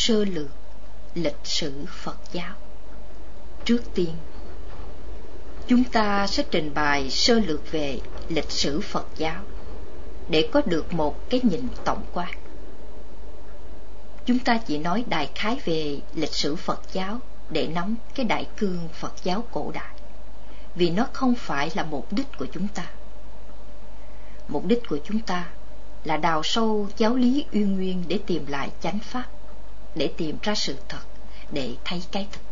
sơ lược lịch sử Phật giáo. Trước tiên, chúng ta sẽ trình bày sơ lược về lịch sử Phật giáo để có được một cái nhìn tổng quát. Chúng ta chỉ nói đại khái về lịch sử Phật giáo để nắm cái đại cương Phật giáo cổ đại, vì nó không phải là mục đích của chúng ta. Mục đích của chúng ta là đào sâu giáo lý uyên nguyên để tìm lại chánh pháp, để tìm ra sự thật, để thấy cái thực.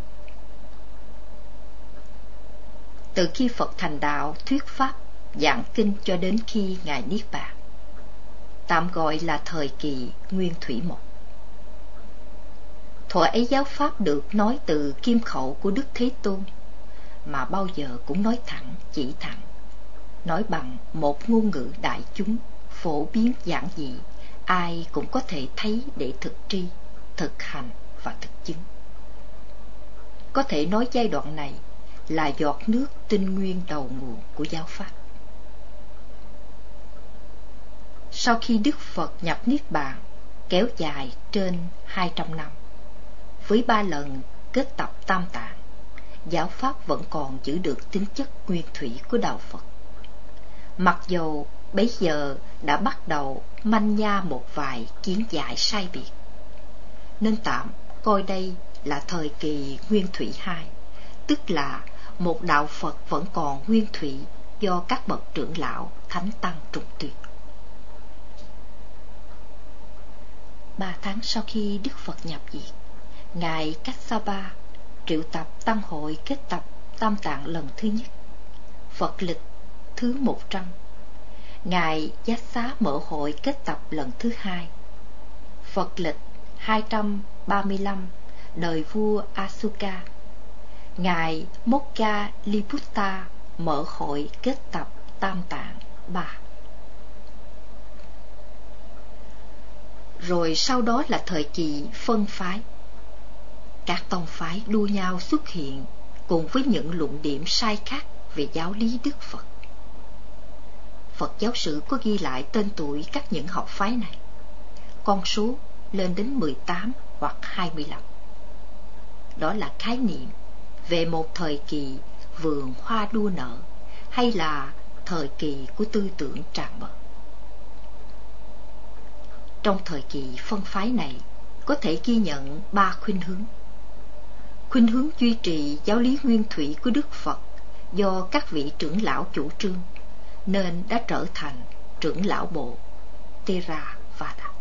Từ khi Phật thành đạo thuyết pháp, giảng kinh cho đến khi Ngài Niết Bàn, tạm gọi là thời kỳ Nguyên Thủy một. Thuở ấy giáo pháp được nói từ kim khẩu của Đức Thế Tôn, mà bao giờ cũng nói thẳng, chỉ thẳng, nói bằng một ngôn ngữ đại chúng, phổ biến giản dị, ai cũng có thể thấy để thực tri, thực hành và thực chứng. Có thể nói giai đoạn này là giọt nước tinh nguyên đầu nguồn của giáo pháp. Sau khi Đức Phật nhập Niết Bàn kéo dài trên 200 năm, với 3 lần kết tập Tam Tạng, giáo pháp vẫn còn giữ được tính chất nguyên thủy của đạo Phật. Mặc dầu bấy giờ đã bắt đầu manh nha một vài kiến giải sai biệt, nên tạm coi đây là thời kỳ Nguyên Thủy 2, tức là một đạo Phật vẫn còn nguyên thủy do các bậc trưởng lão thánh tăng trùng tuyệt. 3 tháng sau khi Đức Phật nhập diệt, Ngài Kassapa triệu tập tăng hội kết tập Tam Tạng lần thứ nhất, Phật lịch thứ 100. Ngài Giác Xá mở hội kết tập lần thứ 2, Phật lịch 235, đời vua Asuka. Ngài Mokkalliputta mở hội kết tập Tam Tạng 3. Rồi sau đó là thời kỳ phân phái. Các tông phái đua nhau xuất hiện cùng với những luận điểm sai khác về giáo lý Đức Phật. Phật giáo sử có ghi lại tên tuổi các những học phái này, con số lên đến 18 hoặc 25. Đó là khái niệm về một thời kỳ vườn hoa đua nở, hay là thời kỳ của tư tưởng tràn bờ. Trong thời kỳ phân phái này có thể ghi nhận 3 khuynh hướng. Khuynh hướng duy trì giáo lý nguyên thủy của Đức Phật do các vị trưởng lão chủ trương, nên đã trở thành trưởng lão bộ Theravada.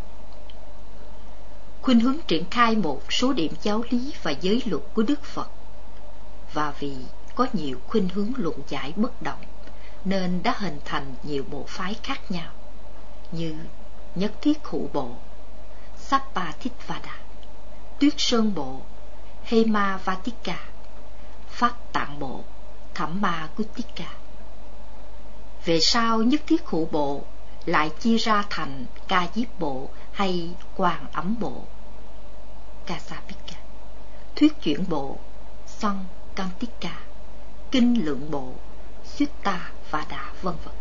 Khuynh hướng triển khai một số điểm giáo lý và giới luật của Đức Phật, và vì có nhiều khuynh hướng luận giải bất đồng nên đã hình thành nhiều bộ phái khác nhau, như Nhất Thiết Hữu Bộ, Sappatithvada, Tuyết Sơn Bộ, Hemavatika, Pháp Tạng Bộ, Thammagutika. Về sau Nhất Thiết Hữu Bộ lại chia ra thành Ca Diếp Bộ hay Quang Ấm Bộ, Kassapika, Thuyết Chuyển Bộ, Sankantika, Kinh Lượng Bộ, Sutta Vada, vân vân.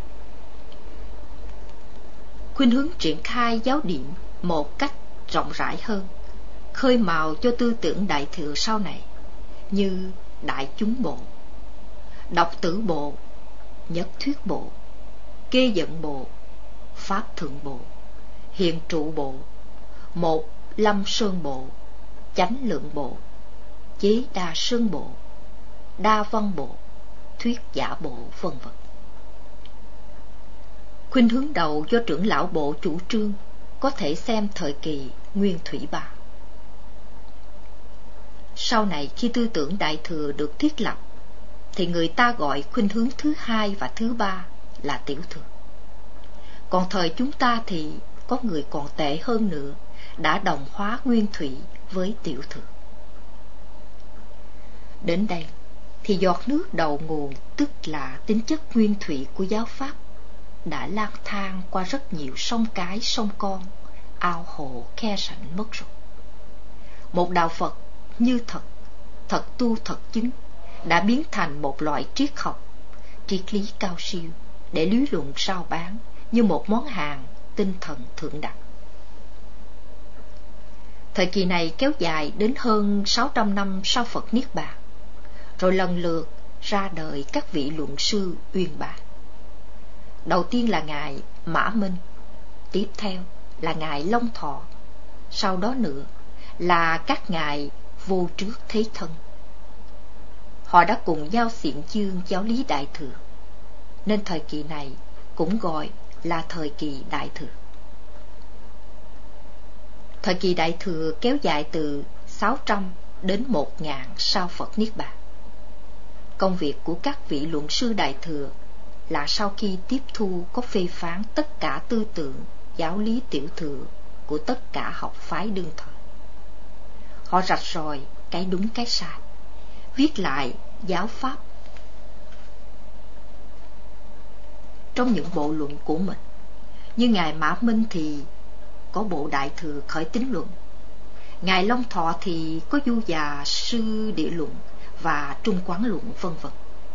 Khuynh hướng triển khai giáo điểm một cách rộng rãi hơn, khơi mào cho tư tưởng đại thừa sau này, như Đại Chúng Bộ, Độc Tử Bộ, Nhất Thuyết Bộ, Kê Dẫn Bộ, Pháp Thượng Bộ, Hiền Trụ Bộ, Một Lâm Sơn Bộ, Chánh Lượng Bộ, Chế Đa Sơn Bộ, Đa Văn Bộ, Thuyết Giả Bộ, vân vân. Khuynh hướng đầu do trưởng lão bộ chủ trương có thể xem thời kỳ Nguyên Thủy 3. Sau này khi tư tưởng đại thừa được thiết lập, thì người ta gọi khuynh hướng thứ 2 và thứ 3 là tiểu thừa. Còn thời chúng ta thì có người còn tệ hơn nữa, đã đồng hóa Nguyên Thủy với tiểu thừa. Đến đây thì giọt nước đầu nguồn, tức là tính chất nguyên thủy của giáo pháp, đã lang thang qua rất nhiều sông cái sông con, ao hồ khe sảnh mất rồi. Một đạo Phật như thật, thật tu thật chứng, đã biến thành một loại triết học, triết lý cao siêu để lý luận rao bán như một món hàng tinh thần thượng đẳng. Thời kỳ này kéo dài đến hơn 600 năm sau Phật Niết Bàn, rồi lần lượt ra đời các vị luận sư uyên bác. Đầu tiên là Ngài Mã Minh, tiếp theo là Ngài Long Thọ, sau đó nữa là các ngài Vô Trước Thế Thân. Họ đã cùng nhau xiển chương giáo lý Đại Thừa, nên thời kỳ này cũng gọi là thời kỳ Đại Thừa. Thời kỳ Đại Thừa kéo dài từ 600 đến 1000 sau Phật Niết Bàn. Công việc của các vị luận sư Đại Thừa là sau khi tiếp thu có phê phán tất cả tư tưởng giáo lý tiểu thừa của tất cả học phái đương thời. Họ rạch ròi cái đúng cái sai, viết lại giáo pháp trong những bộ luận của mình. Như Ngài Mã Minh thì có bộ Đại Thừa Khởi Tín Luận, Ngài Long Thọ thì có Du Già Sư Địa Luận và Trung Quán Luận, vân vân.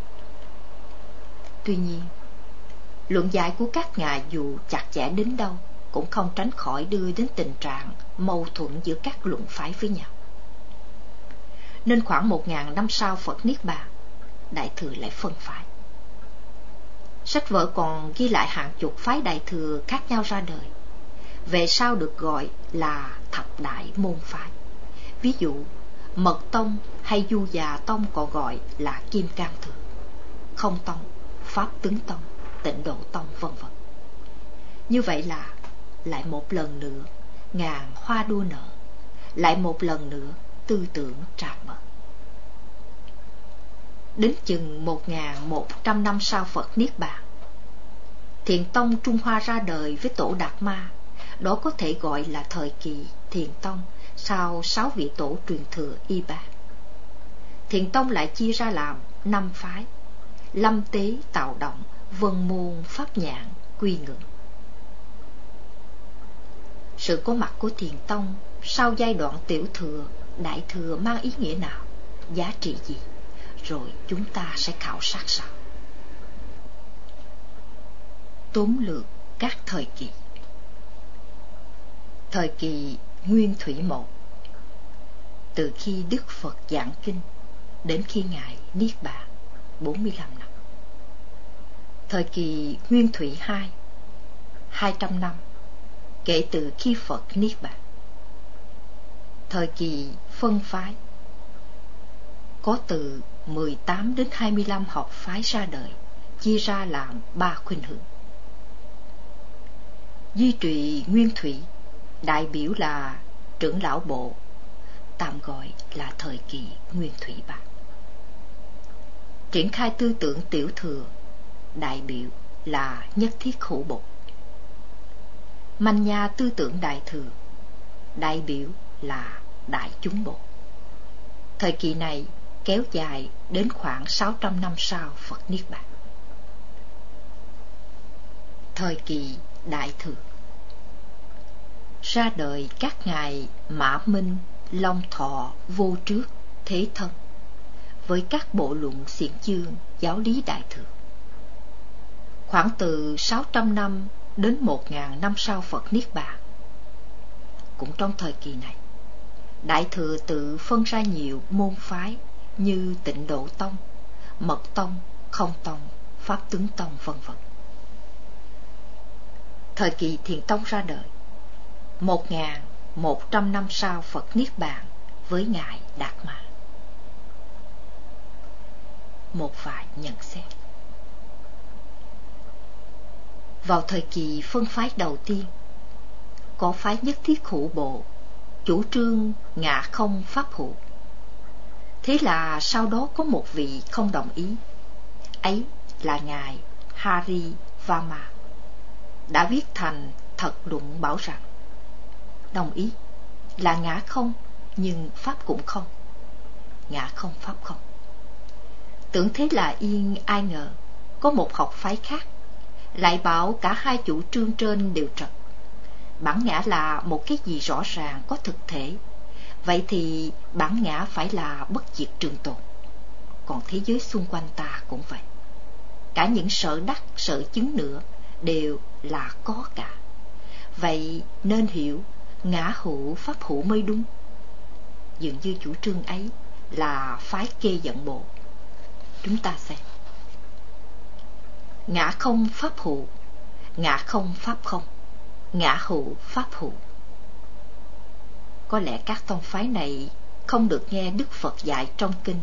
Tuy nhiên, luận giải của các ngài dù chặt chẽ đến đâu cũng không tránh khỏi đưa đến tình trạng mâu thuẫn giữa các luận phái với nhau. Nên khoảng 1000 năm sau Phật Niết Bàn, Đại Thừa lại phân phái. Sách vở còn ghi lại hàng chục phái Đại Thừa khác nhau ra đời, về sau được gọi là thập đại môn phái. Ví dụ Mật Tông hay Du Già Tông còn gọi là Kim Cang Thừa, Không Tông, Pháp Tướng Tông, Tịnh Độ Tông, vân vân. Như vậy là lại một lần nữa ngàn hoa đua nở, lại một lần nữa tư tưởng tràn mở. Đến chừng 1100 năm sau Phật Niết Bàn, Thiền Tông Trung Hoa ra đời với Tổ Đạt Ma. Đó có thể gọi là thời kỳ Thiền Tông sau 6 vị tổ truyền thừa y bát. Thiền Tông lại chia ra làm 5 phái: Lâm Tế, Tạo Động, Vân Môn, Pháp Nhãn, Quy Ngưỡng. Sự có mặt của Thiền Tông sau giai đoạn Tiểu Thừa, Đại Thừa mang ý nghĩa nào, giá trị gì, rồi chúng ta sẽ khảo sát sau. Tóm lược các thời kỳ. Thời kỳ Nguyên Thủy Một, từ khi Đức Phật giảng kinh đến khi Ngài Niết Bàn, 45 năm. Thời kỳ Nguyên Thủy Hai, 200 năm kể từ khi Phật Niết Bàn. Thời kỳ phân phái, có từ 18 đến 25 học phái ra đời, chia ra làm 3 khuynh hướng. Duy trì Nguyên Thủy, đại biểu là trưởng lão bộ, tạm gọi là thời kỳ Nguyên Thủy Bát. Triển khai tư tưởng Tiểu Thừa, đại biểu là Nhất Thiết Hữu Bộ. Manh nha tư tưởng Đại Thừa, đại biểu là Đại Chúng Bộ. Thời kỳ này kéo dài đến khoảng 600 năm sau Phật Niết Bàn. Thời kỳ Đại Thừa, ra đời các ngài Mã Minh, Long Thọ, Vô Trước, Thế Thân với các bộ luận xiển chương giáo lý Đại Thừa. Khoảng từ 600 năm đến 1000 năm sau Phật Niết Bàn. Cũng trong thời kỳ này, Đại Thừa tự phân ra nhiều môn phái như Tịnh Độ Tông, Mật Tông, Không Tông, Pháp Tướng Tông, vân vân. Thời kỳ Thiền Tông ra đời 1100 năm sau Phật Niết Bàn với Ngài Đạt Ma. Một vài nhận xét. Vào thời kỳ phân phái đầu tiên, có phái Nhất Thiết Hữu Bộ chủ trương ngã không pháp hữu. Thế là sau đó có một vị không đồng ý, ấy là Ngài Hari Vama, đã viết thành Thật Luận bảo rằng đồng ý là ngã không, nhưng pháp cũng không, ngã không pháp không. Tưởng thế là yên, ai ngờ có một học phái khác lại bảo cả hai chủ trương trên đều trật. Bản ngã là một cái gì rõ ràng có thực thể, vậy thì bản ngã phải là bất diệt trường tồn. Còn thế giới xung quanh ta cũng vậy, cả những sở đắc sở chứng nữa đều là có cả. Vậy nên hiểu ngã hữu pháp hữu mới đúng. Dường như chủ trương ấy là phái Kê Dẫn Bộ. Chúng ta xem: ngã không pháp hữu, ngã không pháp không, ngã hữu pháp hữu. Có lẽ các tông phái này không được nghe Đức Phật dạy trong kinh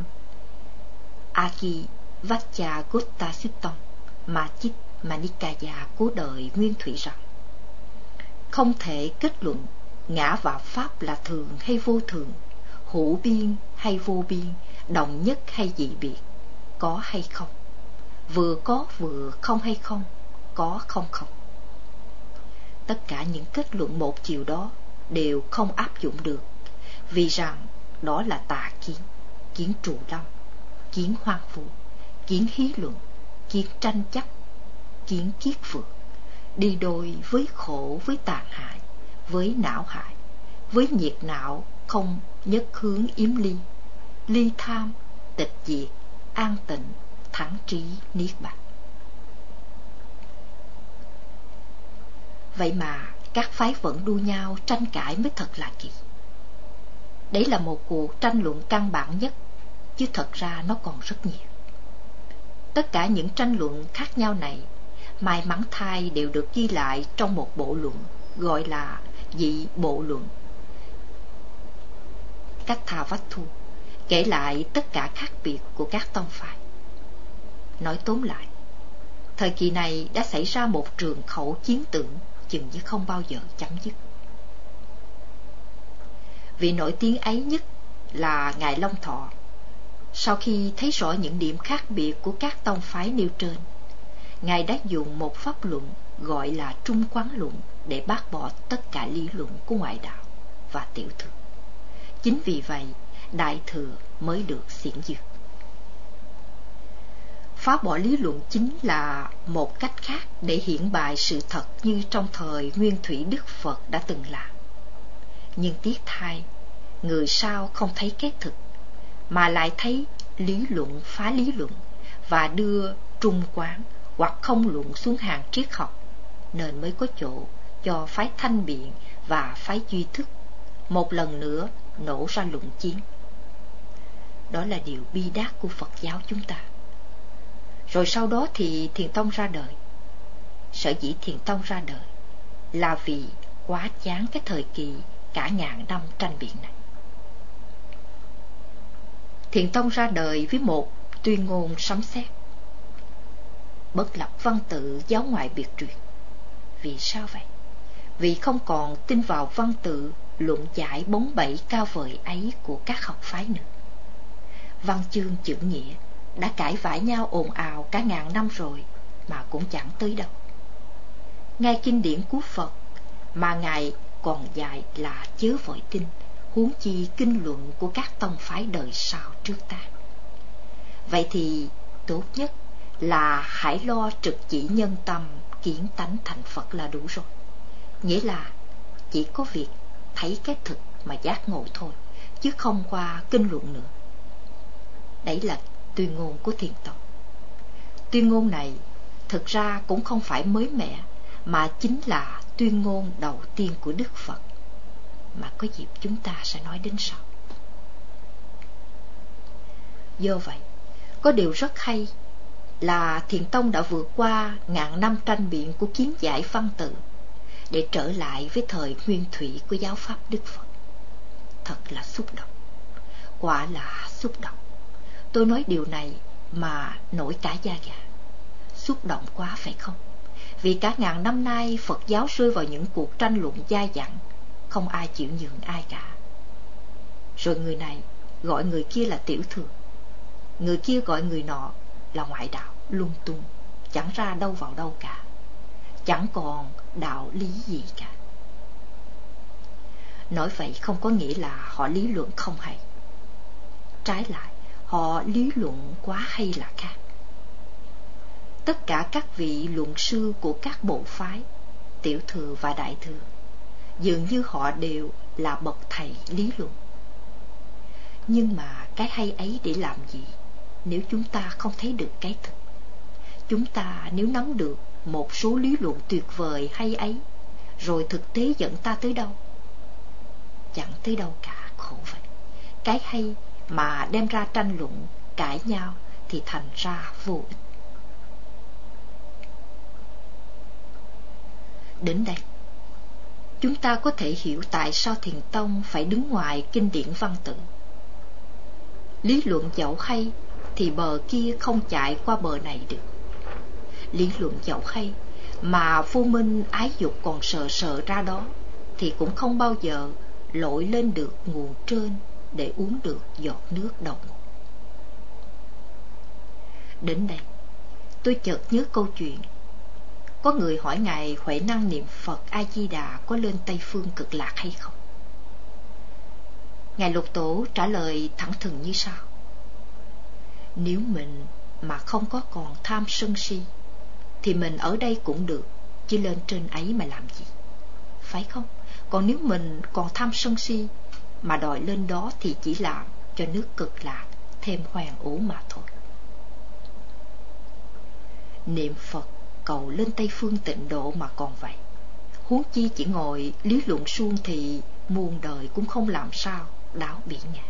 Akivacchagotta Sutton Majjhima Nikaya của đời Nguyên Thủy rằng không thể kết luận ngã và pháp là thường hay vô thường, hữu biên hay vô biên, đồng nhất hay dị biệt, có hay không, vừa có vừa không hay không, có không không. Tất cả những kết luận một chiều đó đều không áp dụng được, vì rằng đó là tà kiến, kiến trù lâm, kiến hoang vu, kiến hí luận, kiến tranh chấp, kiến kiết phược, đi đôi với khổ, với tàn hại, với não hại, với nhiệt não không nhất hướng yếm ly, ly tham, tịch diệt, an tịnh, thắng trí, niết bàn. Vậy mà các phái vẫn đua nhau tranh cãi mới thật là kỳ. Đấy là một cuộc tranh luận căn bản nhất, chứ thật ra nó còn rất nhiều. Tất cả những tranh luận khác nhau này, may mắn thay đều được ghi lại trong một bộ luận gọi là Dị Bộ Luận Kathavatthu, kể lại tất cả khác biệt của các tông phái. Nói tóm lại, thời kỳ này đã xảy ra một trường khẩu chiến tưởng chừng như không bao giờ chấm dứt. Vị nổi tiếng ấy nhất là Ngài Long Thọ. Sau khi thấy rõ những điểm khác biệt của các tông phái nêu trên, Ngài đã dùng một pháp luận gọi là Trung Quán Luận để bác bỏ tất cả lý luận của ngoại đạo và tiểu thừa. Chính vì vậy, đại thừa mới được xiển duyệt. Phá bỏ lý luận chính là một cách khác để hiển bày sự thật như trong thời Nguyên Thủy Đức Phật đã từng làm. Nhưng tiếc thay, người sau không thấy cái thực, mà lại thấy lý luận phá lý luận và đưa trung quán hoặc không luận xuống hàng triết học, nên mới có chỗ cho phái Thanh Biện và phái Duy Thức một lần nữa nổ ra luận chiến. Đó là điều bi đát của Phật giáo chúng ta. Rồi sau đó thì Thiền Tông ra đời. Sở dĩ Thiền Tông ra đời là vì quá chán cái thời kỳ cả ngàn năm tranh biện này. Thiền Tông ra đời với một tuyên ngôn sấm sét: bất lập văn tự, giáo ngoại biệt truyền. Vì sao vậy? Vì không còn tin vào văn tự luận giải bóng bẩy cao vời ấy của các học phái nữa. Văn chương chữ nghĩa đã cãi vã nhau ồn ào cả ngàn năm rồi mà cũng chẳng tới đâu. Ngay kinh điển của Phật mà Ngài còn dạy là chớ vội tin, huống chi kinh luận của các tông phái đời sau trước ta. Vậy thì tốt nhất là hãy lo trực chỉ nhân tâm, kiến tánh thành Phật là đủ rồi. Nghĩa là chỉ có việc thấy cái thực mà giác ngộ thôi, chứ không qua kinh luận nữa. Đấy là tuyên ngôn của Thiền Tông. Tuyên ngôn này thực ra cũng không phải mới mẻ, mà chính là tuyên ngôn đầu tiên của Đức Phật, mà có dịp chúng ta sẽ nói đến sau. Do vậy, có điều rất hay là Thiền Tông đã vượt qua ngàn năm tranh biện của kiến giải văn tự để trở lại với thời nguyên thủy của giáo pháp Đức Phật. Thật là xúc động, quả là xúc động. Tôi nói điều này mà nổi cả da gà. Xúc động quá phải không? Vì cả ngàn năm nay Phật giáo rơi vào những cuộc tranh luận dai dẳng, không ai chịu nhường ai cả. Rồi người này gọi người kia là tiểu thừa, người kia gọi người nọ là ngoại đạo, lung tung, chẳng ra đâu vào đâu cả, chẳng còn đạo lý gì cả. Nói vậy không có nghĩa là họ lý luận không hay. Trái lại, họ lý luận quá hay là khác. Tất cả các vị luận sư của các bộ phái, tiểu thừa và đại thừa, dường như họ đều là bậc thầy lý luận. Nhưng mà cái hay ấy để làm gì nếu chúng ta không thấy được cái thực? Chúng ta nếu nắm được một số lý luận tuyệt vời hay ấy, rồi thực tế dẫn ta tới đâu? chẳng tới đâu cả, khổ vậy. Cái hay mà đem ra tranh luận, cãi nhau thì thành ra vô ích. Đến đây, chúng ta có thể hiểu tại sao Thiền tông phải đứng ngoài kinh điển văn tự. Lý luận dẫu hay thì bờ kia không chạy qua bờ này được. Lý luận dẫu hay mà vô minh ái dục còn sợ ra đó thì cũng không bao giờ lội lên được nguồn trên để uống được giọt nước đầu nguồn. Đến đây, tôi chợt nhớ câu chuyện. Có người hỏi Ngài huệ năng niệm Phật A-di-đà có lên Tây Phương Cực Lạc hay không? Ngài Lục Tổ trả lời thẳng thừng như sau: nếu mình mà không có còn tham sân si thì mình ở đây cũng được, chứ lên trên ấy mà làm gì, phải không? Còn nếu mình còn tham sân si mà đòi lên đó thì chỉ làm cho nước Cực Lạc thêm hoang ố mà thôi. Niệm Phật cầu lên Tây Phương Tịnh Độ mà còn vậy, huống chi chỉ ngồi lý luận suông thì muôn đời cũng không làm sao đáo bỉ ngạn.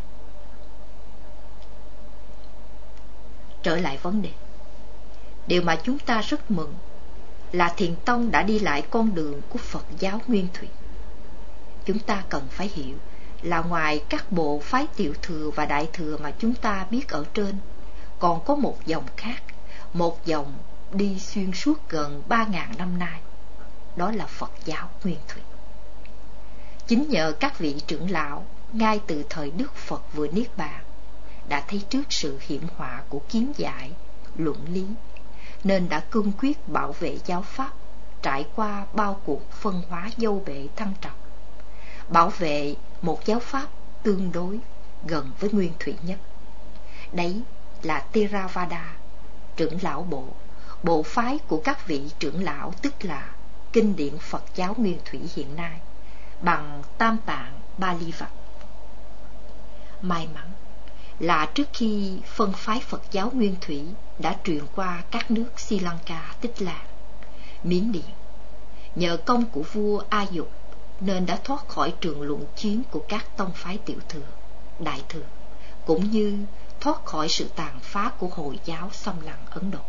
Trở lại vấn đề, điều mà chúng ta rất mừng là Thiền tông đã đi lại con đường của Phật giáo nguyên thủy. Chúng ta cần phải hiểu là ngoài các bộ phái tiểu thừa và đại thừa mà chúng ta biết ở trên, còn có một dòng khác, một dòng đi xuyên suốt gần 3.000 năm nay, đó là Phật giáo nguyên thủy. Chính nhờ các vị trưởng lão ngay từ thời Đức Phật vừa niết bàn đã thấy trước sự hiểm họa của kiến giải, luận lý, nên đã cương quyết bảo vệ giáo pháp trải qua bao cuộc phân hóa dâu bể thăng trầm, bảo vệ một giáo pháp tương đối gần với nguyên thủy nhất. Đấy là Theravada, trưởng lão bộ phái của các vị trưởng lão, tức là kinh điển Phật giáo nguyên thủy hiện nay bằng Tam Tạng Bali Vật. May mắn là trước khi phân phái Phật giáo nguyên thủy đã truyền qua các nước Sri Lanka, Tích Lan, Miến Điện, nhờ công của vua A Dục nên đã thoát khỏi trường luận chiến của các tông phái tiểu thừa, đại thừa, cũng như thoát khỏi sự tàn phá của Hồi giáo xâm lăng Ấn Độ.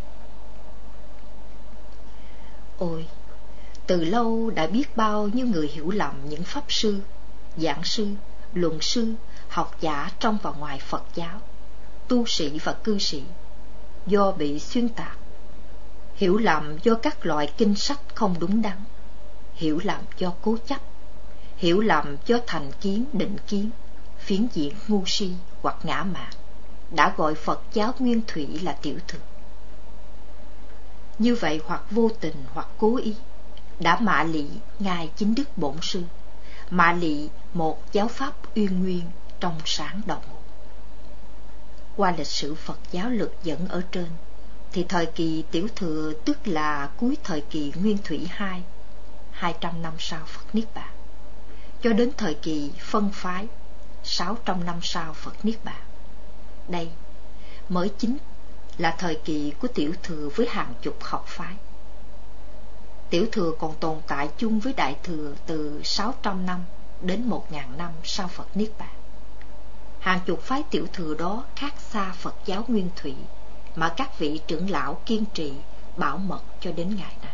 Ôi, từ lâu đã biết bao nhiêu người hiểu lầm những pháp sư, giảng sư, luận sư, học giả trong và ngoài Phật giáo, tu sĩ và cư sĩ, do bị xuyên tạc, hiểu lầm do các loại kinh sách không đúng đắn, hiểu lầm do cố chấp, hiểu lầm do thành kiến, định kiến, phiến diện ngu si hoặc ngã mạn, đã gọi Phật giáo nguyên thủy là tiểu thừa. Như vậy hoặc vô tình hoặc cố ý đã mạ lị ngài chính đức bổn sư, mạ lị một giáo pháp uyên nguyên trong sáng đầu. Qua lịch sử Phật giáo lực dẫn ở trên thì thời kỳ tiểu thừa, tức là cuối thời kỳ nguyên thủy 200 năm sau Phật niết bàn, cho đến thời kỳ phân phái 600 năm sau Phật niết bàn, đây mới chính là thời kỳ của tiểu thừa với hàng chục học phái. Tiểu thừa còn tồn tại chung với đại thừa từ 600 năm đến 1000 năm sau Phật niết bàn. Hàng chục phái tiểu thừa đó khác xa Phật giáo nguyên thủy mà các vị trưởng lão kiên trì bảo mật cho đến ngày nay.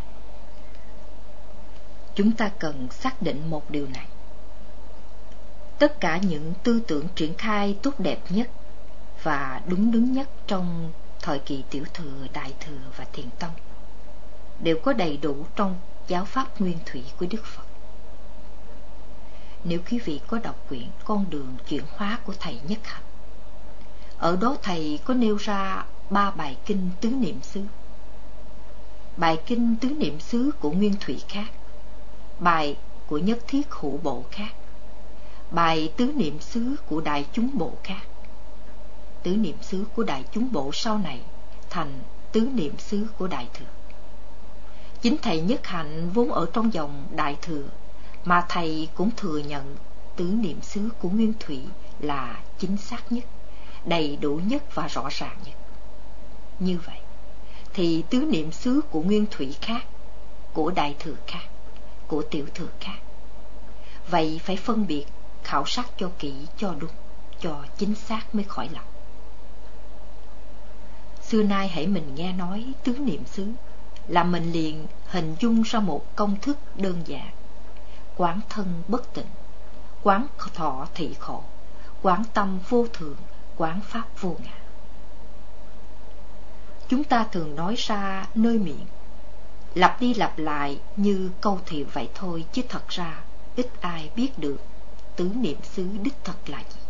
Chúng ta cần xác định một điều này: tất cả những tư tưởng triển khai tốt đẹp nhất và đúng nhất trong thời kỳ tiểu thừa, đại thừa và thiền tông đều có đầy đủ trong giáo pháp nguyên thủy của Đức Phật. Nếu quý vị có đọc quyển Con đường chuyển hóa của thầy Nhất Hạnh, ở đó thầy có nêu ra 3 bài kinh tứ niệm xứ. Bài kinh tứ niệm xứ của nguyên thủy khác, bài của nhất thiết hữu bộ khác, bài tứ niệm xứ của đại chúng bộ khác. Tứ niệm xứ của đại chúng bộ sau này thành tứ niệm xứ của đại thừa. Chính thầy Nhất Hạnh vốn ở trong dòng đại thừa, mà thầy cũng thừa nhận tứ niệm xứ của nguyên thủy là chính xác nhất, đầy đủ nhất và rõ ràng nhất. Như vậy thì tứ niệm xứ của nguyên thủy khác, của đại thừa khác, của tiểu thừa khác. Vậy phải phân biệt khảo sát cho kỹ, cho đúng, cho chính xác mới khỏi lòng. Xưa nay hễ mình nghe nói tứ niệm xứ là mình liền hình dung ra một công thức đơn giản: quán thân bất tịnh, quán thọ thị khổ, quán tâm vô thường, quán pháp vô ngã. Chúng ta thường nói ra nơi miệng, lặp đi lặp lại như câu thiệu vậy thôi, chứ thật ra ít ai biết được tứ niệm xứ đích thực là gì.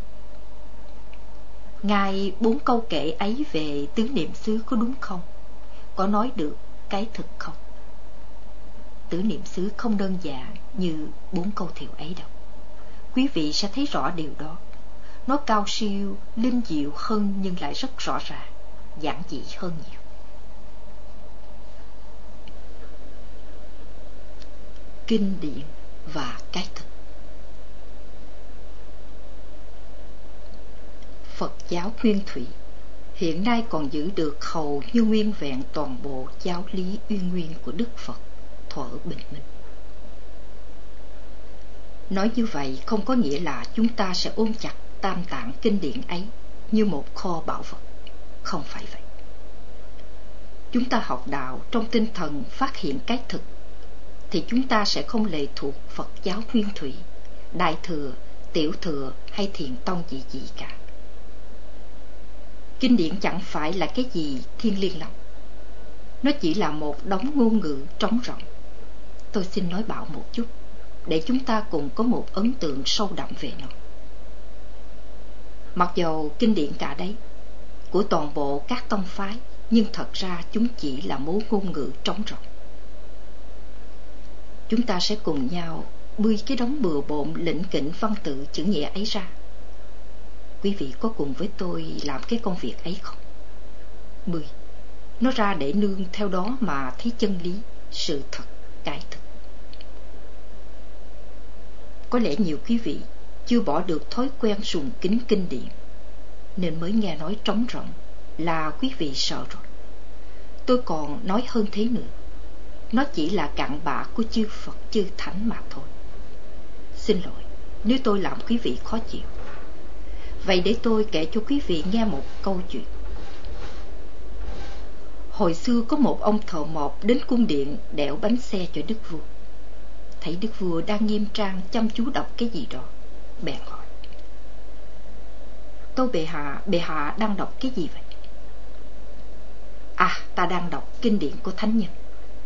Ngài 4 câu kể ấy về tứ niệm xứ có đúng không? Có nói được cái thực không? Tứ niệm xứ không đơn giản như 4 câu thiệu ấy đâu. Quý vị sẽ thấy rõ điều đó. Nó cao siêu, linh diệu hơn nhưng lại rất rõ ràng, giản dị hơn nhiều. Kinh điển và cái thực. Phật giáo Nguyên Thủy hiện nay còn giữ được hầu như nguyên vẹn toàn bộ giáo lý uyên nguyên của Đức Phật thuở bình minh. Nói như vậy không có nghĩa là chúng ta sẽ ôm chặt tam tạng kinh điển ấy như một kho bảo vật. Không phải vậy. Chúng ta học đạo trong tinh thần phát hiện cái thực, thì chúng ta sẽ không lệ thuộc Phật giáo Nguyên Thủy, Đại Thừa, Tiểu Thừa hay Thiền Tông gì cả. Kinh điển chẳng phải là cái gì thiêng liêng lắm. Nó chỉ là một đống ngôn ngữ trống rỗng. Tôi xin nói bạo một chút để chúng ta cùng có một ấn tượng sâu đậm về nó. Mặc dầu kinh điển cả đấy của toàn bộ các tông phái, nhưng thật ra chúng chỉ là mớ ngôn ngữ trống rỗng. Chúng ta sẽ cùng nhau bươi cái đống bừa bộn lỉnh kỉnh văn tự chữ nghĩa ấy ra. Quý vị có cùng với tôi làm cái công việc ấy không? Bươi nó ra để nương theo đó mà thấy chân lý, sự thật, cái thực. Có lẽ nhiều quý vị chưa bỏ được thói quen sùng kính kinh điển, nên mới nghe nói trống rỗng là quý vị sợ rồi. Tôi còn nói hơn thế nữa, nó chỉ là cặn bã của chư Phật chư Thánh mà thôi. Xin lỗi nếu tôi làm quý vị khó chịu. Vậy để tôi kể cho quý vị nghe một câu chuyện. Hồi xưa có một ông thợ mộc đến cung điện đẽo bánh xe cho đức vua. Thấy đức vua đang nghiêm trang chăm chú đọc cái gì đó, bèn hỏi: Tâu bệ hạ đang đọc cái gì vậy? À, ta đang đọc kinh điển của thánh nhân.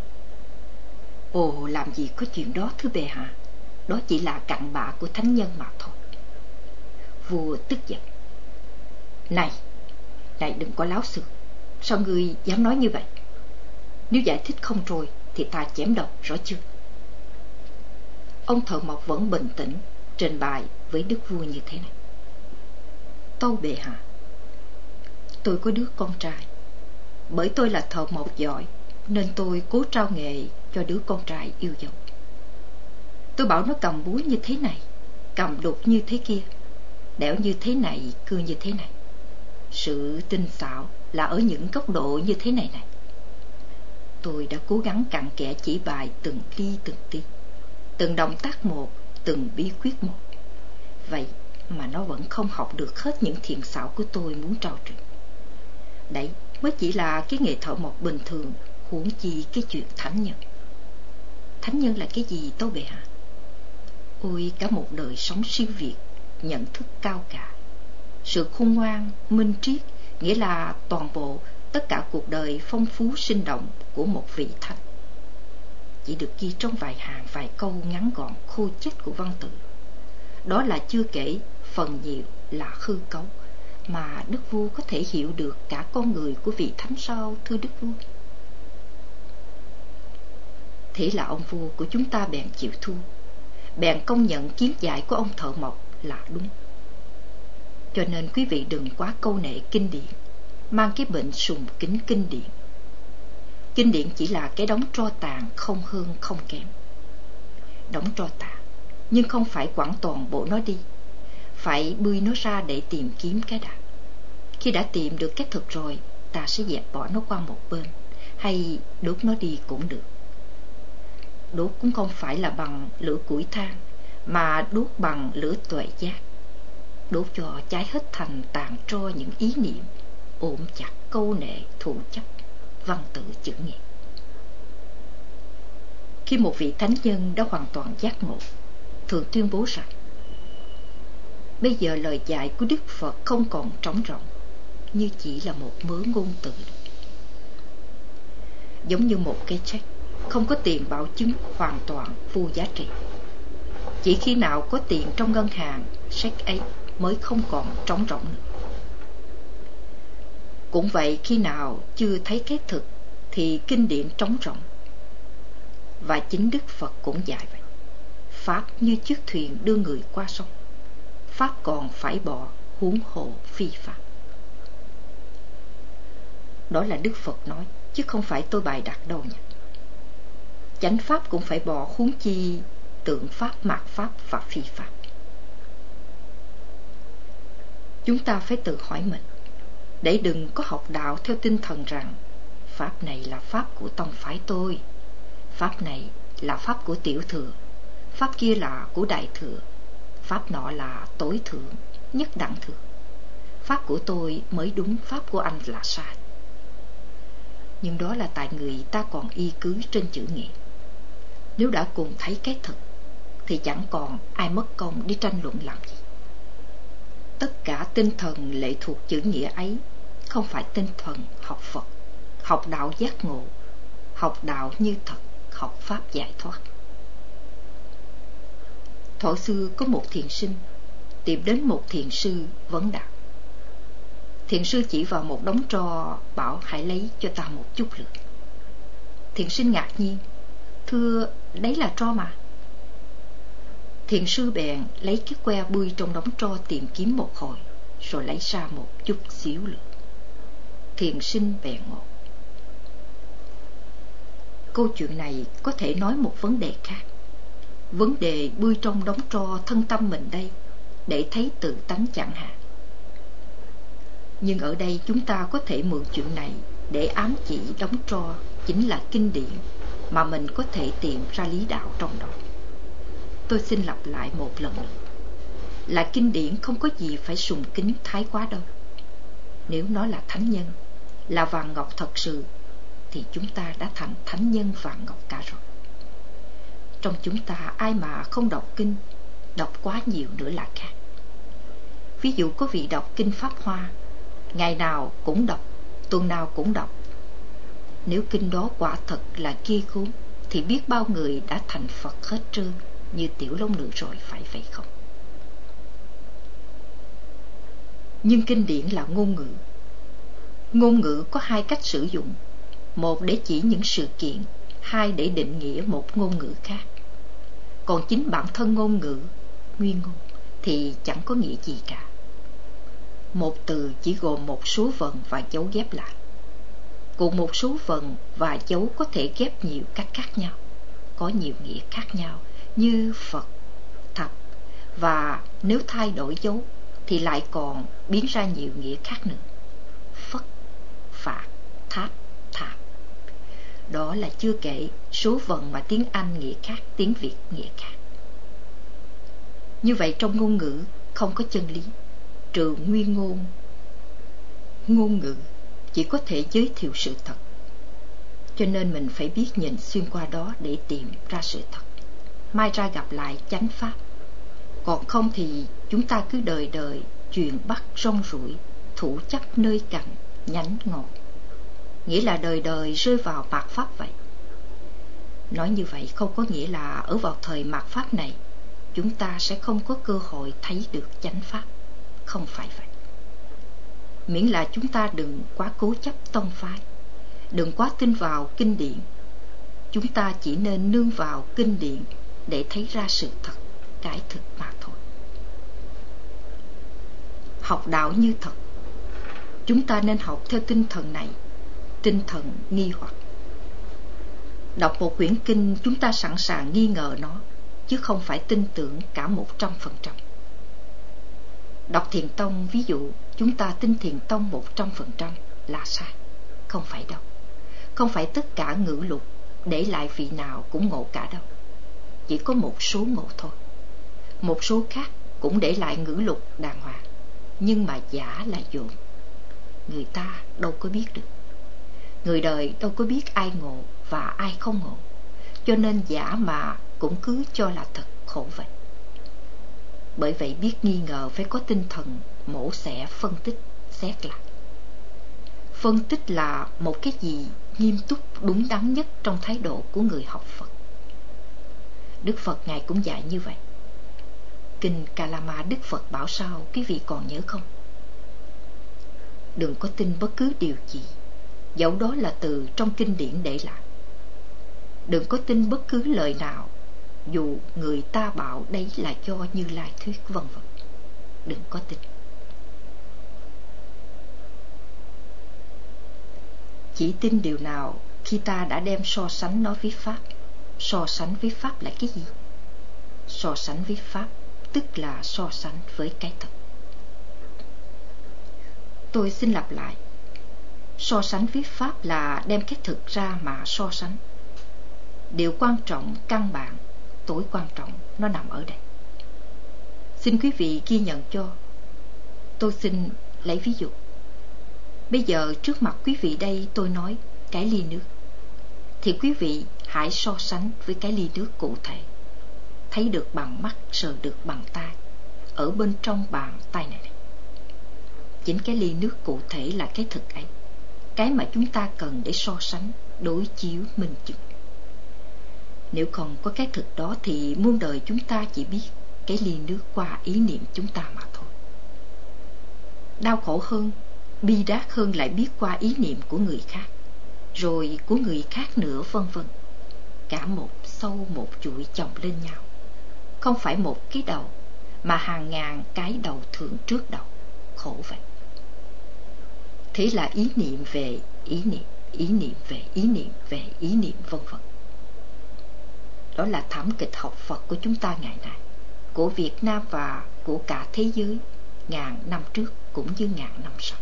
Ồ, làm gì có chuyện đó thưa bệ hạ, đó chỉ là cặn bã của thánh nhân mà thôi. Vua tức giận: Này đừng có láo xược, sao ngươi dám nói như vậy? Nếu giải thích không rồi thì ta chém đầu, rõ chưa? Ông thợ mộc vẫn bình tĩnh trình bày với đức vua như thế này: Tâu bệ hạ, tôi có đứa con trai. Bởi tôi là thợ mộc giỏi nên tôi cố trao nghề cho đứa con trai yêu dấu. Tôi bảo nó cầm búa như thế này, cầm đục như thế kia, đẽo như thế này, cưa như thế này. Sự tinh xảo là ở những góc độ như thế này này. Tôi đã cố gắng cặn kẽ chỉ bài từng ly từng tí, từng động tác một, từng bí quyết một. Vậy mà nó vẫn không học được hết những thiện xảo của tôi muốn trao truyền. Đấy mới chỉ là cái nghề thợ mộc bình thường, huống chi cái chuyện thánh nhân. Thánh nhân là cái gì tâu bệ hạ? Ôi, cả một đời sống siêu việt, nhận thức cao cả, sự khôn ngoan, minh triết, nghĩa là toàn bộ, tất cả cuộc đời phong phú sinh động của một vị thánh, chỉ được ghi trong vài hàng vài câu ngắn gọn khô chết của văn tự. Đó là chưa kể phần nhiều là hư cấu, mà đức vua có thể hiểu được cả con người của vị thánh sao thưa đức vua? Thế là ông vua của chúng ta bèn chịu thua, bèn công nhận kiến giải của ông thợ mộc là đúng. Cho nên quý vị đừng quá câu nệ kinh điển, mang cái bệnh sùng kính kinh điển. Kinh điển chỉ là cái đống tro tàn, không hơn không kém. Đống tro tàn, nhưng không phải quẳng toàn bộ nó đi, phải bươi nó ra để tìm kiếm cái đã. Khi đã tìm được cái thực rồi, ta sẽ dẹp bỏ nó qua một bên, hay đốt nó đi cũng được. Đốt cũng không phải là bằng lửa củi than, mà đốt bằng lửa tuệ giác, đốt cho cháy hết thành tàn tro những ý niệm ôm chặt câu nệ thù chấp, văn tự chữ nghĩa. Khi một vị thánh nhân đã hoàn toàn giác ngộ, thường tuyên bố rằng bây giờ lời dạy của Đức Phật không còn trống rỗng, như chỉ là một mớ ngôn từ, giống như một cái check không có tiền bảo chứng, hoàn toàn vô giá trị. Chỉ khi nào có tiền trong ngân hàng, check ấy mới không còn trống rỗng nữa. Cũng vậy, khi nào chưa thấy cái thực thì kinh điển trống rỗng. Và chính Đức Phật cũng dạy vậy. Pháp như chiếc thuyền đưa người qua sông, Pháp còn phải bỏ, huống hồ phi Pháp. Đó là Đức Phật nói, chứ không phải tôi bày đặt đâu nha. Chánh Pháp cũng phải bỏ, huống chi tượng Pháp, mạt Pháp và phi Pháp. Chúng ta phải tự hỏi mình, để đừng có học đạo theo tinh thần rằng Pháp này là Pháp của tông phái tôi, Pháp này là Pháp của tiểu thừa, Pháp kia là của đại thừa, Pháp nọ là tối thượng, nhất đẳng thượng. Pháp của tôi mới đúng, Pháp của anh là sai. Nhưng đó là tại người ta còn y cứ trên chữ nghĩa. Nếu đã cùng thấy cái thực thì chẳng còn ai mất công đi tranh luận làm gì. Tất cả tinh thần lệ thuộc chữ nghĩa ấy không phải tinh thần học Phật, học đạo giác ngộ, học đạo như thật, học Pháp giải thoát. Thuở xưa có một thiền sinh tìm đến một thiền sư vấn đạo. Thiền sư chỉ vào một đống tro bảo hãy lấy cho ta một chút lửa. Thiền sinh ngạc nhiên, thưa, đấy là tro mà. Thiền sư bèn lấy cái que bươi trong đống tro tìm kiếm một hồi, rồi lấy ra một chút xíu lửa. Thiền sinh bèn ngộ. Câu chuyện này có thể nói một vấn đề khác. Vấn đề bươi trong đống tro thân tâm mình đây, để thấy tự tánh chẳng hạn. Nhưng ở đây chúng ta có thể mượn chuyện này để ám chỉ đống tro chính là kinh điển mà mình có thể tìm ra lý đạo trong đó. Tôi xin lặp lại một lần nữa, là kinh điển không có gì phải sùng kính thái quá đâu. Nếu nó là thánh nhân, là vàng ngọc thật sự, thì chúng ta đã thành thánh nhân vàng ngọc cả rồi. Trong chúng ta ai mà không đọc kinh, đọc quá nhiều nữa là khác. Ví dụ có vị đọc kinh Pháp Hoa, ngày nào cũng đọc, tuần nào cũng đọc. Nếu kinh đó quả thật là kia cuốn, thì biết bao người đã thành Phật hết trơn, như Tiểu Long Nữ rồi, phải vậy không? Nhưng kinh điển là ngôn ngữ. Ngôn ngữ có hai cách sử dụng, một để chỉ những sự kiện, hai để định nghĩa một ngôn ngữ khác. Còn chính bản thân ngôn ngữ, nguyên ngôn, thì chẳng có nghĩa gì cả. Một từ chỉ gồm một số vần và dấu ghép lại. Cùng một số vần và dấu có thể ghép nhiều cách khác nhau, có nhiều nghĩa khác nhau, như Phật, Thập, và nếu thay đổi dấu thì lại còn biến ra nhiều nghĩa khác nữa. Phất, Phạt, Tháp, Thạp. Đó là chưa kể số vần mà tiếng Anh nghĩa khác, tiếng Việt nghĩa khác. Như vậy trong ngôn ngữ không có chân lý, trừ nguyên ngôn. Ngôn ngữ chỉ có thể giới thiệu sự thật, cho nên mình phải biết nhìn xuyên qua đó để tìm ra sự thật, mai ra gặp lại chánh pháp. Còn không thì chúng ta cứ đời đời truyền bắt rong ruổi, thủ chấp nơi cành nhánh ngọn, nghĩa là đời đời rơi vào mạt pháp vậy. Nói như vậy không có nghĩa là ở vào thời mạt pháp này chúng ta sẽ không có cơ hội thấy được chánh pháp, không phải vậy. Miễn là chúng ta đừng quá cố chấp tông phái, đừng quá tin vào kinh điển. Chúng ta chỉ nên nương vào kinh điển để thấy ra sự thật, cái thực mà thôi. Học đạo như thật, chúng ta nên học theo tinh thần này, tinh thần nghi hoặc. Đọc một quyển kinh chúng ta sẵn sàng nghi ngờ nó, chứ không phải tin tưởng cả 100%. Đọc Thiền Tông ví dụ, chúng ta tin Thiền Tông 100% là sai. Không phải đâu. Không phải tất cả ngữ lục để lại vị nào cũng ngộ cả đâu. Chỉ có một số ngộ thôi. Một số khác cũng để lại ngữ lục đàng hoàng, nhưng mà giả là dồn. Người ta đâu có biết được. Người đời đâu có biết ai ngộ và ai không ngộ, cho nên giả mà cũng cứ cho là thật, khổ vậy. Bởi vậy biết nghi ngờ phải có tinh thần mổ xẻ, phân tích, xét lại. Phân tích là một cái gì nghiêm túc, đúng đắn nhất trong thái độ của người học Phật. Đức Phật Ngài cũng dạy như vậy. Kinh Kalama Đức Phật bảo sao, quý vị còn nhớ không? Đừng có tin bất cứ điều gì, dẫu đó là từ trong kinh điển để lại. Đừng có tin bất cứ lời nào, dù người ta bảo đấy là do Như Lai thuyết, vân vân. Đừng có tin. Chỉ tin điều nào khi ta đã đem so sánh nó với Pháp. So sánh với Pháp là cái gì? So sánh với Pháp tức là so sánh với cái thật. Tôi xin lặp lại. So sánh với Pháp là đem cái thực ra mà so sánh. Điều quan trọng, căn bản, tối quan trọng nó nằm ở đây. Xin quý vị ghi nhận cho. Tôi xin lấy ví dụ. Bây giờ trước mặt quý vị đây tôi nói cái ly nước, thì quý vị hãy so sánh với cái ly nước cụ thể, thấy được bằng mắt, sờ được bằng tai, ở bên trong bàn tay này. Chính cái ly nước cụ thể là cái thực ấy, cái mà chúng ta cần để so sánh, đối chiếu, minh chứng. Nếu không có cái thực đó thì muôn đời chúng ta chỉ biết cái ly nước qua ý niệm chúng ta mà thôi. Đau khổ hơn, bi đát hơn lại biết qua ý niệm của người khác, rồi của người khác nữa, vân vân. Cả một sâu một chuỗi chồng lên nhau. Không phải một cái đầu, mà hàng ngàn cái đầu thượng trước đầu. Khổ vậy. Thế là ý niệm về ý niệm, ý niệm về ý niệm về ý niệm, vân vân. Đó là thảm kịch học Phật của chúng ta ngày nay, của Việt Nam và của cả thế giới, ngàn năm trước cũng như ngàn năm sau.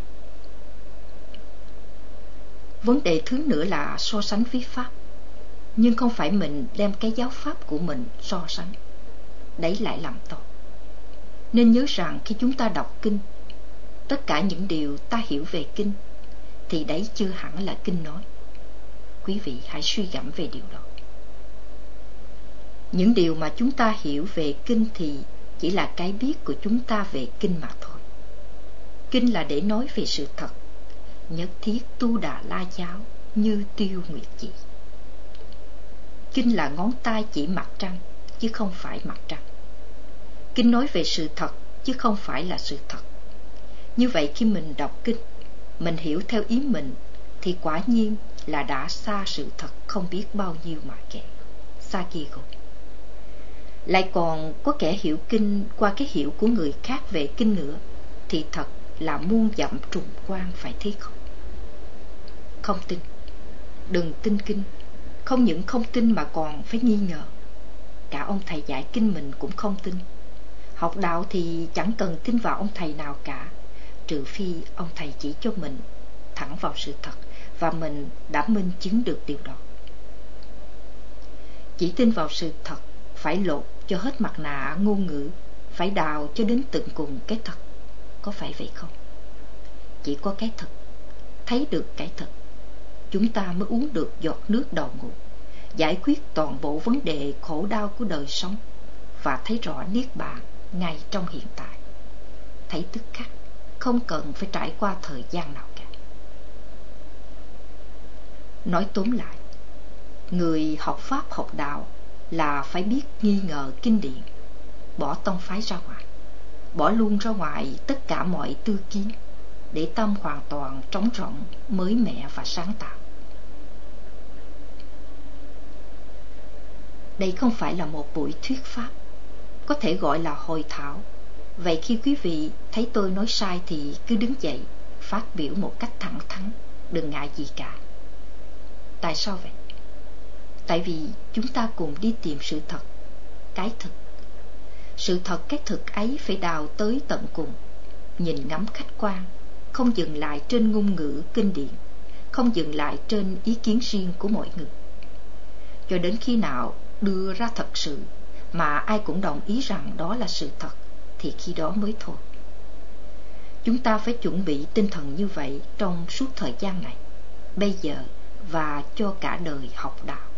Vấn đề thứ nữa là so sánh với Pháp. Nhưng không phải mình đem cái giáo Pháp của mình so sánh. Đấy lại làm tội. Nên nhớ rằng khi chúng ta đọc kinh, tất cả những điều ta hiểu về kinh thì đấy chưa hẳn là kinh nói. Quý vị hãy suy gẫm về điều đó. Những điều mà chúng ta hiểu về kinh thì chỉ là cái biết của chúng ta về kinh mà thôi. Kinh là để nói về sự thật, nhất thiết Tu Đà La giáo như tiêu nguyệt chỉ. Kinh là ngón tay chỉ mặt trăng, chứ không phải mặt trăng. Kinh nói về sự thật, chứ không phải là sự thật. Như vậy khi mình đọc kinh, mình hiểu theo ý mình, thì quả nhiên là đã xa sự thật không biết bao nhiêu mà kể. Xa kia rồi. Lại còn có kẻ hiểu kinh qua cái hiểu của người khác về kinh nữa, thì thật là muôn dặm trùng quan, phải thế không? Không tin, đừng tin kinh. Không những không tin mà còn phải nghi ngờ. Cả ông thầy dạy kinh mình cũng không tin. Học đạo thì chẳng cần tin vào ông thầy nào cả, trừ phi ông thầy chỉ cho mình thẳng vào sự thật, và mình đã minh chứng được điều đó. Chỉ tin vào sự thật, phải lột cho hết mặt nạ ngôn ngữ, phải đào cho đến tận cùng cái thật. Có phải vậy không? Chỉ có cái thật, thấy được cái thật, chúng ta mới uống được giọt nước đầu nguồn, giải quyết toàn bộ vấn đề khổ đau của đời sống, và thấy rõ niết bàn ngay trong hiện tại. Thấy tức khắc, không cần phải trải qua thời gian nào cả. Nói tóm lại, người học Pháp học đạo là phải biết nghi ngờ kinh điển, bỏ tông phái ra ngoài, bỏ luôn ra ngoài tất cả mọi tư kiến, để tâm hoàn toàn trống rỗng, mới mẻ và sáng tạo. Đây không phải là một buổi thuyết pháp, có thể gọi là hội thảo. Vậy khi quý vị thấy tôi nói sai thì cứ đứng dậy, phát biểu một cách thẳng thắn, đừng ngại gì cả. Tại sao vậy? Tại vì chúng ta cùng đi tìm sự thật, cái thực. Sự thật, cái thực ấy phải đào tới tận cùng, nhìn ngắm khách quan, không dừng lại trên ngôn ngữ kinh điển, không dừng lại trên ý kiến riêng của mọi người. Cho đến khi nào đưa ra thật sự, mà ai cũng đồng ý rằng đó là sự thật, thì khi đó mới thôi. Chúng ta phải chuẩn bị tinh thần như vậy trong suốt thời gian này, bây giờ và cho cả đời học đạo.